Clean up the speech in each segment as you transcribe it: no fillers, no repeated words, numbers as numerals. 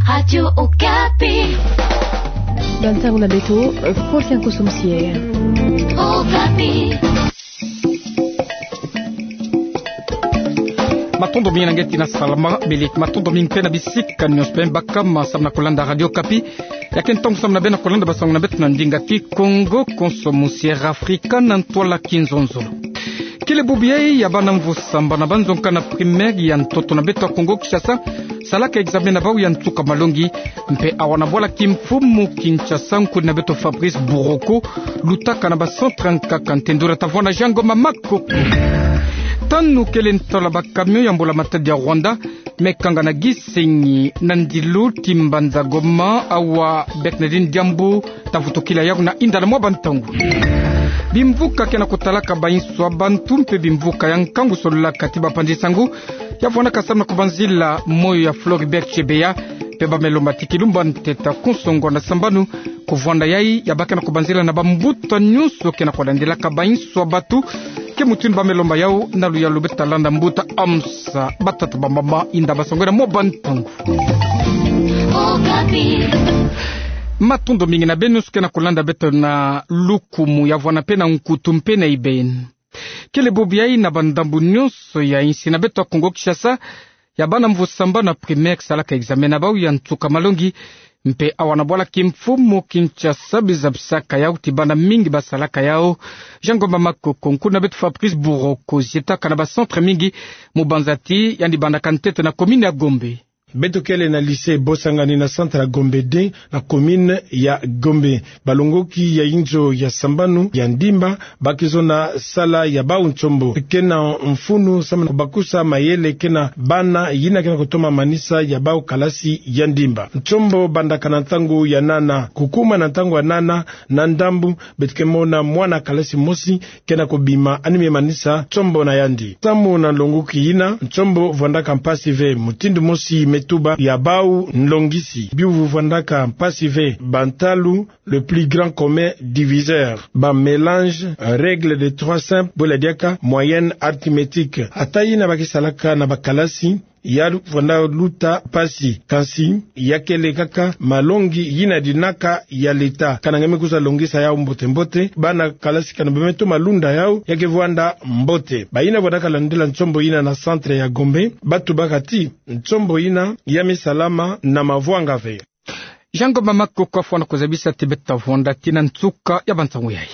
Radio Okapi. Bantangu na beto, Paul Kosomsier. Okapi. Matondo mingi ngeti na salama belik matondo mingi pena bisika nyospen bakama samna kolanda Radio Okapi. Yaken tong samna bena kolanda basong na bet na ndinga ki Congo Kosomsier Afrika na ntwala kinzonzo. Kile bubiai ya bana mvusamba na banzonka na primaire ya ntoto na beto Congo Kinshasa salaka examen na bau ya ntuka malongi mpe awana bola kimfumu Kinshasa nkuna beto Fabrice Buroko lutaka na ba 134 kantendura tavona jango mamako tanu kele ntola ba camion ya mbola matadi ya Rwanda mekanga na gisenyi nandilu timbanza goma awa Beknedin Diambu tavutokila yaku na inda na mwa ntangu bimvuka kena kutalaka bainswa bantu mpe bimvuka ya nkangu solola katiba pandisangu yavona kasama kubanzila moyo ya Floribert Chebeya pe bamelomba tikilumba nteta konsongo na sambanu kuvwanda yai yabaka na kubanzila na bambuta nyuso kena kulandela kabainswa batu ke mutuni bamelomba yao nalu ya lubeta landa mbuta amsa batata bambama inda basongwena mobantangu matondo mingi na benu suke na kulanda beto na lukumu ya vwana pe na nkutu mpe na iben kele bobiai na bandambu nyonso ya insi na beto Kongo Kinshasa ya bana mvusamba na primaire salaka examen na bau ya ntuka malongi mpe awana bola kimfumu Kinshasa bizabsaka yao tibana mingi basalaka yao jango mamako konku na beto Fabrice Buroko zitaka na ba centre mingi mubanzati yandi banda kantete na commune ya Gombe beto kele na lycée Bosangani na centre ya Gombe D na commune ya Gombe balongoki ya injo ya sambanu ya ndimba bakizo na sala ya bau nchombo kena mfunu sama bakusa mayele kena bana yina kena kutoma manisa ya bau kalasi ya ndimba nchombo banda kanantangu ya nana kukuma na ntangu ya nana na ndambu betkemona mwana kalasi mosi kena kubima anime manisa chombo na yandi tamu na longoki yina nchombo vondaka mpasi ve mutindu mosi metuba ya bau nlongisi biuvu vandaka passive bantalu le plus grand commun diviseur ba mélange règle de 3 simples boladiaka moyenne arithmétique atayi na bakisalaka na bakalasi ya vanda luta pasi kansi yakele kaka malongi yina dinaka ya leta kanangeme kusa longisa yao mbote mbote bana kalasi kana bemeto malunda yao yake vanda mbote baina vodaka landela nchombo yina na centre ya Gombe batu bakati nchombo yina yami salama na mavwanga ve jango mamako kwa fwana kuzabisa tibeta vonda tina ntuka ya bantangu yai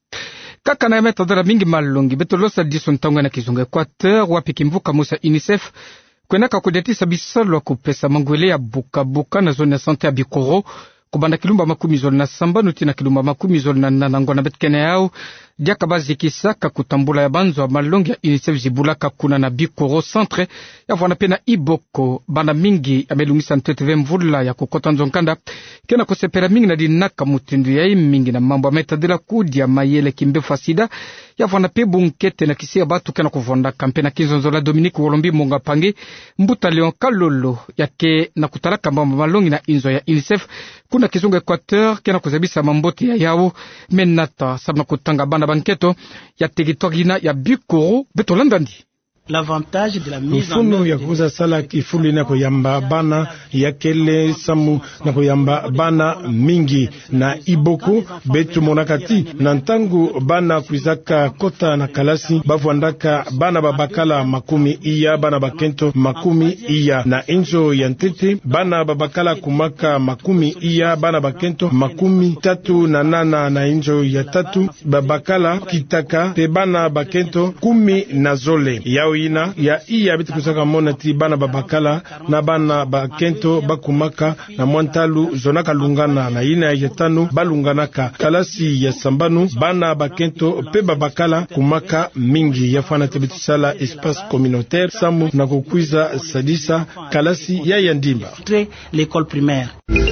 kaka na yameta dara mingi malongi beto losa diso ntangu na kizunga Equateur wapi kimvuka musa UNICEF kwenaka kudetisa bisalo kupesa mangwele ya buka na zone ya sante ya Bikoro kubanda kilumba makumi zoli na sambanu tina kilumba makumi zoli na nanangwa na betkene yao diaka bazi kisaka kutambula ya banzo wa malongi ya UNICEF zibulaka kuna na Bikoro centre ya vwana pena Iboko banda mingi amelungisa nteteve mvula ya kukota nzonkanda kena kusepera mingi na dinaka mutindu ya mingi na mambo ametadila kudi ya mayele kimbefa sida ya vwana pebu nkete na kisia batu kena kuvonda kampena kinzonzola Dominique Wolombi Monga Pange mbuta Leon Kalolo yake na kutalaka mambo malongi na inzo ya UNICEF kuna kizunga Equateur kena kuzabisa mambote ya yao menata sabna kutanga banda banketo ya territoire ya Bikoro beto landandi l'avantage de la mise en œuvre ya kuza sala kifuli na kuyamba bana ya kele samu na kuyamba bana mingi na Iboko betu monakati na ntangu bana kuizaka kota na kalasi bavwandaka bana babakala makumi iya bana bakento makumi iya na injo ya ntete bana babakala kumaka makumi iya bana bakento makumi tatu na nana na injo ya tatu babakala kitaka te bana bakento kumi na zole yao ina ya iya bitu kusaka monati bana babakala na bana bakento bakumaka na mwantalu zonaka lungana na ina ya tanu balunganaka kalasi ya sambanu bana bakento pe babakala kumaka mingi yafana tebitisala espace communautaire samu na kukwiza sadisa kalasi ya yandimba l'école primaire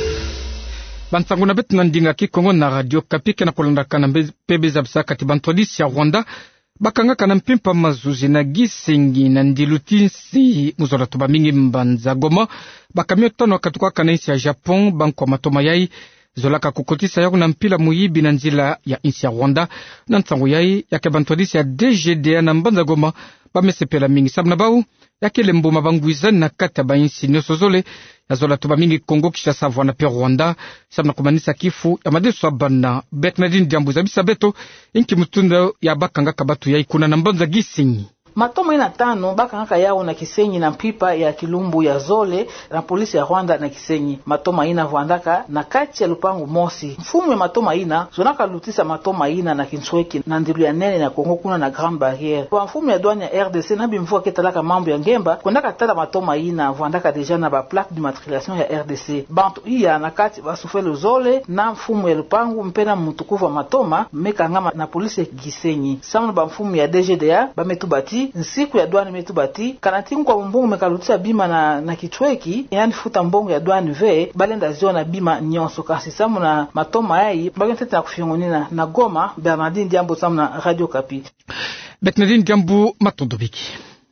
bantangu na betu na ndinga ki Kongo na Radio Okapi kena kulandaka na pebe zabisa kati bantolisi ya Rwanda bakangaka na mpimpa mazuzi na gisengi na ndilutinsi muzola toba mingi mbanza goma bakamio tano wakatukwaka na insi ya Japon banko matoma yai zolaka kukotisa yako na mpila muyibi na nzila ya insi ya Rwanda na ntango yai yake bantolisi ya DGDA na mbanza goma bamesepela mingi sabna bau yakele mbuma bangwizani na kati ya bainsi nyonso zole yazola tuba mingi Kongo Kinshasa na pe Rwanda sabna kumanisa kifu ya madeso abana Bernardine Diambuza bisabeto inki mutunda ya bakanga kabatu ya ikuna na mbanza gisinyi matoma ina tano bakanga yao na Kisenyi na mpipa ya Kilumbu ya Zole na polisi ya Rwanda na Kisenyi matoma ina Rwandaka na kati ya lupangu mosi mfumu ya matoma ina zonaka lutisa matoma ina na Kinsweki na ndilu ya nene na Kongo kuna na Grand Barriere kwa mfumu ya douane ya RDC na bimvua ketalaka mambo ya ngemba kwendaka tala matoma ina Rwandaka deja na ba plaque d'immatriculation ya RDC bantu iya na kati basufelo Zole na mfumu ya lupangu mpena mtukufu wa matoma mekangama na polisi ya Kisenyi samu ba mfumu ya DGDA bametubati nsiku ya douane metubati kanatingu kwa mbongo mekalutisha bima na Kichweki yani futa mbongo ya douane ve balenda ziona bima nyonso kasi samu na matoma yai bagentete na kufiongonina na Goma Bernardine Diambo samu na Radio Kapi Bernardine Diambo matondobiki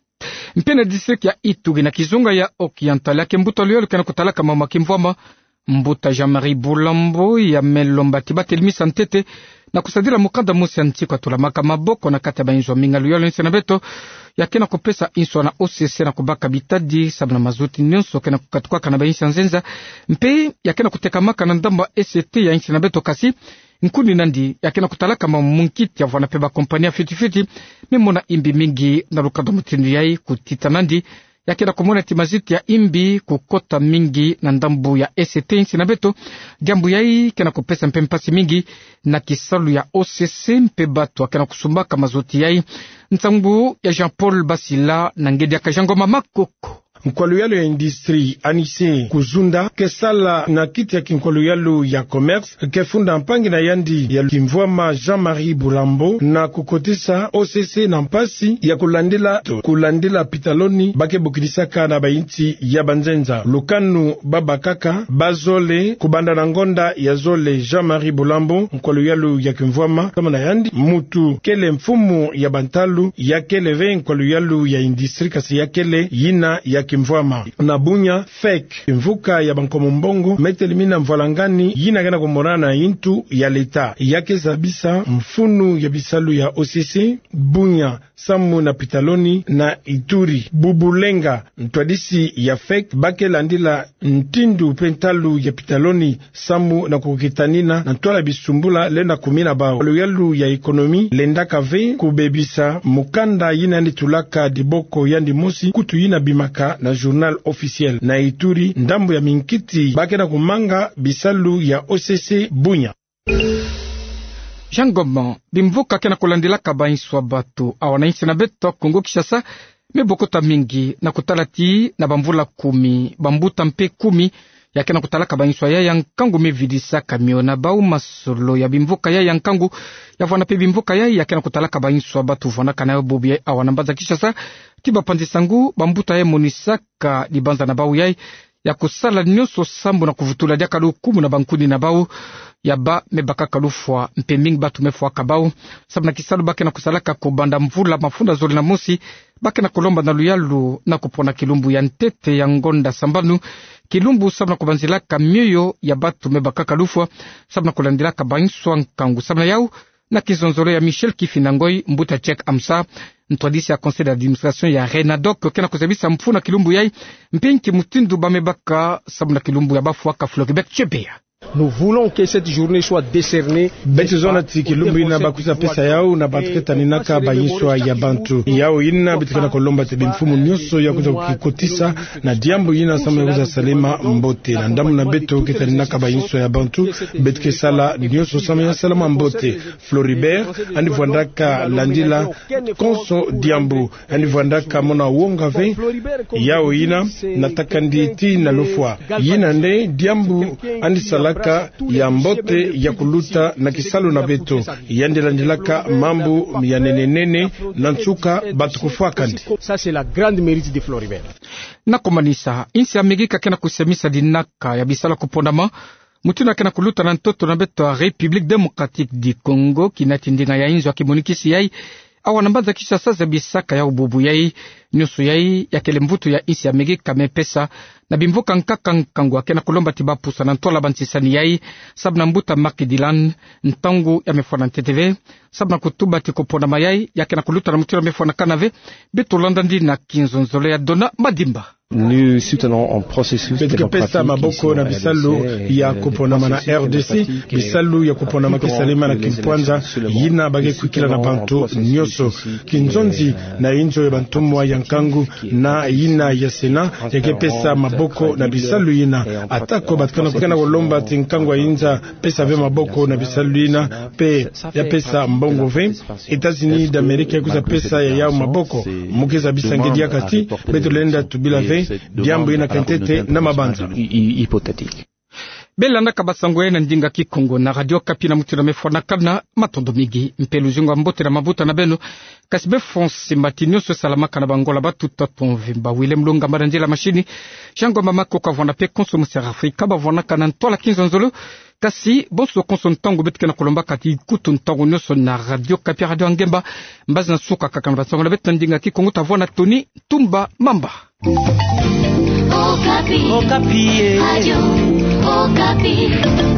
mpena district ya Ituri na Kizunga ya Oriental ya Kembuto leo kana kutalaka mama Kimvwama Mbuta Jean-Marie Bulambo ya Melomba Tibate Elmisa Ntete na kusadira mukanda musi antiko atulamaka maboko na kati ya bainzwa minga luyalo nse na beto ya kena kupesa inswa na OCC na kubaka bitadi sabu na mazuti nyonso kena kukatukaka na bainsi nzenza mpe ya kena kutekamaka na ndamba SCT ya nse na beto kasi nkuni nandi ya kena kutalaka mamunkiti ya vwana peba kompania fiti mimona imbi mingi na lukado mutinu yai kutita nandi yakena kumona timaziti ya imbi kukota mingi na ndambu ya SCT nsi na beto jambu yai kena kupesa mpe mpasi mingi na kisalu ya OCC mpe batu akena kusumbaka mazuti yai nsambu ya Jean-Paul Basila na ngedi ya Kajangoma Makoko Nkwalu yalo ya industrie anise kuzunda kesala na kiti ya kinkwalu yalo ya commerce kefunda mpangi na yandi ya Kimvwama Jean-Marie Bulambo na kukotisa OCC na mpasi ya kulandela pitaloni bake bukilisaka na bainti ya banzenza lukanu baba kaka bazole kubanda na ngonda ya Zole Jean-Marie Bulambo nkwalu yalo ya Kimvwama kama na yandi mutu kele mfumu ya bantalu ya kele ve nkwalu yalo ya industrie kasi ya kele yina ya Kimvwama na bunya fake mvuka ya bankomo mbongo metelimina mvalangani yina gana kumorana intu ya leta yake zabisa mfunu ya bisalu ya OCC bunya samu na pitaloni na Ituri bubulenga ntwadisi ya fake bake landila ntindu pentalu ya pitaloni samu na kukitanina na twala bisumbula lenda kumina bao yalu ya ekonomi lenda kave kubebisa mukanda yina nitulaka diboko yandi mosi kutu yina bimaka na journal officiel na Ituri ndambo ya minkiti bakena kumanga bisalu ya OCC bunya Jangoma bimvuka kena kulandilaka bainswa batu awananchi na beto Kongo Kinshasa mebokota mingi na kutalati na bamvula 10 bambuta mpe 10 yakena kutalaka bainswa ya yankangu mevidisa kamio na bau masolo ya bimvuka ya yankangu ya vwana pe bimvuka ya yakena kutalaka bainswa batu vwana kana bobi awanambaza Kinshasa tiba pandisangu bambuta ya monisaka libanza na bau ya kusala nyonso sambu na kuvutula dia kalukumu na bankuni na bau ya ba mebaka kalufwa mpeming batu mefwa kabau sabu na kisalu bake na kusalaka kubanda mvula mafunda zoli na mosi bake na kulomba na luyalu na kupona kilumbu ya ntete ya ngonda sambanu kilumbu sabu na kubanzilaka mioyo ya batu mebaka kalufwa sabu na kulandilaka bainswa nkangu sabu na yau na kizonzolo ya Michel Kifinangoi mbuta chek amsa ntwadisi ya conseil d'administration ya Renadok kena kuzabisa mfuna kilumbu yai mpinki mutindu bamebaka sabu na kilumbu ya bafu waka Floribert Chebea. Nous voulons que cette journée soit décernée. Betizona tikilumbu ina bakuza pesa yao na batuketa ninaka bayiswa ya bantu yao ina bitikana kolomba tebe mfumu nyoso ya kuza kukikotisa na diambu ina sama kuza salema mbote na ndamu na beto keta ninaka bayiswa ya bantu betike sala nyoso sama ya salama mbote Floribert andi vwandaka landila konso diambu andi vwandaka mona wonga ve yao ina natakanditi na lofwa yina nde diambu andi salaka ya mbote ya kuluta na kisalu na beto yandelandilaka mambu ya nenenene na nsuka batukufua kandi. Ça c'est la grande mérite de Floribert. Na kumanisa insi Amerika kena kusemisa dinaka ya bisala kupondama mutuna kena kuluta na ntoto na beto ya République démocratique du Congo kinatindinga ya inzo akimunikisi yai awanambaza kisha sasa bisaka ya ububu yai nyusu yai ya kele mvutu ya isi ya megi kame pesa na bimvuka nkakankangu akena kulomba tibapusa na ntola bantisani yai sabna mbuta Mark Dylan ntangu ya mefwana TTV sabna kutuba tikopona mayai yakena kuluta na mutira mefwana kanave bitulanda ndi na kinzonzole ya dona madimba. Nous soutenons un processus démocratique maboko na bisalu ya kuponama na RDC bisalu ya kuponama kisalima na kimpwanza yina bage kwikila na bantu nyoso kinzonzi na injo ya bantumwa ya nkangu na yina ya sena yake pesa maboko na bisalu yina atako batkana kukana kolomba tinkangu inza pesa ve maboko na bisalu yina pe ya pesa mbongo ve Etats-Unis d'Amérique ya kuza pesa ya yao maboko mukeza bisangedi ya kati betulenda tubila ve jambo ina kentete na mabanza hypothétique. Belanda kabasango na ndinga kikongo na Radio Kapi na mutira mefona kana matondo migi mpelu jungo mbote na mabuta na beno kasibe fonse matinyo so salamaka na bangola batuta tonvimba Willem Longa maranjela machini jango mamako kavona pe consommation Afrika bavona kana ntola kinzonzolo kasi bonso konsontango betkena kolomba kati kutu ntango nyoso na Radio Kapi Radio Angemba mbazi na suka kakana basango na betu ndinga kikongo tavona Tony Tumba Mamba. Okapi. Okapi. Radio Okapi.